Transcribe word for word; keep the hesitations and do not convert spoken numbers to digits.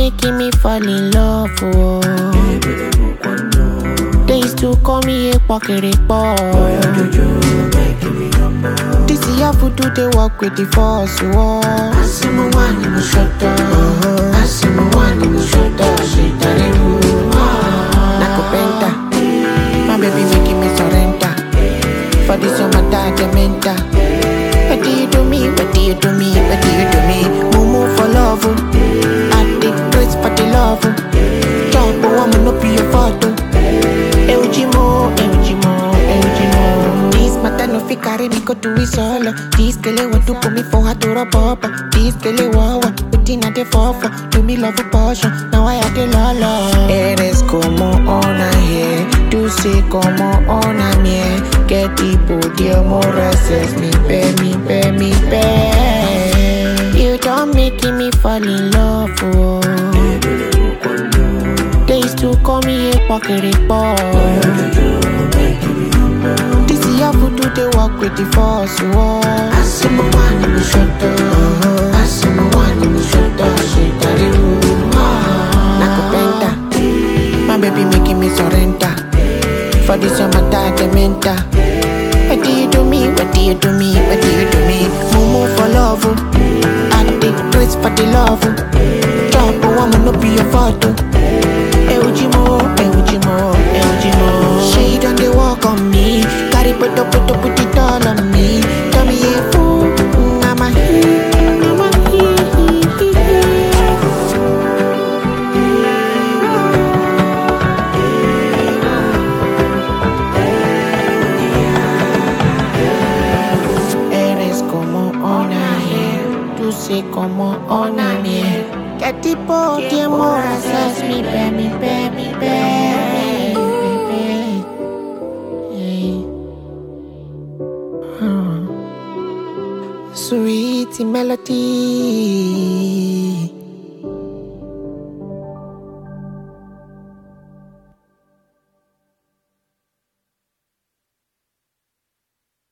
making me fall in love, oh. They used to call me a pokeripo. This is how to do the work with the force, oh. I see my one in the shoulder. I see my one in the shoulder. She tell you, Nakupenda. My baby making me surrender. For this your matter, the mentor. What do you do me? What do you do me? What do you do me? Mumu for love, I take grace for the love. Jump, oh, I'ma not be your photo. Eujimo, Eujimo, Eujimo. This matter no fi carry me go to it solo. This girl want to put me for her to rub up. This girl wawa, waiting at the forefront. Do me love a portion, now I have the lala. Eres como ona here, tú sé como ona mie. Que tipo de amor haces mi pe, mi pe, mi pe. You don't making me fall in love, oh. They used to call me a pokeripo. This is how to do the work with the force, oh. I see my one in the shoulder. I see my one in the shoulder. She tell you, Nakupenda. My baby making me surrender. For this your matter, the mentor. What do you do me? What do you do me? What do you do me? Mumu for love, I take grace for the love. Jump, oh, I'ma not be your photo. Eujimo, Eujimo, Eujimo. She done the walk on me. Carry put up, put up, put it all on me. Tell me a fool, I'm a he, I'm a he, he, he, he. Eres como ona here, tú sé como ona miel. ¿Qué tipo de amor haces mi pe, mi pe, mi pe, mi pe? Hey. Hmm. Sweet melody.